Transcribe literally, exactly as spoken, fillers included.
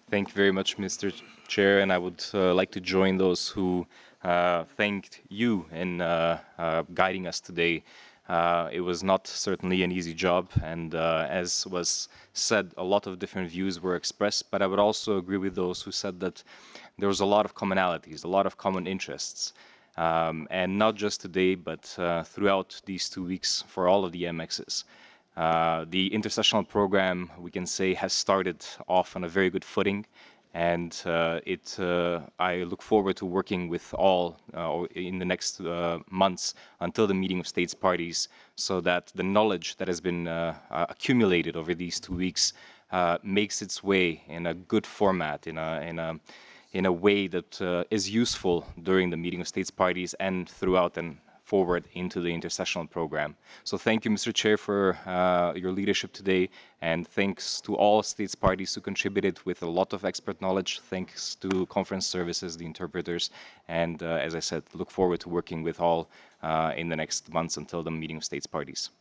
Thank you very much, Mister Chair, and I would uh, like to join those who uh, thanked you in uh, uh, guiding us today. Uh, it was not certainly an easy job, and uh, as was said, a lot of different views were expressed, but I would also agree with those who said that there was a lot of commonalities, a lot of common interests. Um, and not just today, but uh, throughout these two weeks for all of the M Xs. Uh, the intersessional program, we can say, has started off on a very good footing, and uh, it. Uh, I look forward to working with all uh, in the next uh, months until the meeting of states parties, so that the knowledge that has been uh, uh, accumulated over these two weeks uh, makes its way in a good format, in a in a in a way that uh, is useful during the meeting of states parties and throughout and forward into the intersessional program. So thank you, Mister Chair, for uh, your leadership today, and thanks to all states parties who contributed with a lot of expert knowledge. Thanks to conference services, the interpreters, and uh, as I said, look forward to working with all uh, in the next months until the meeting of states parties.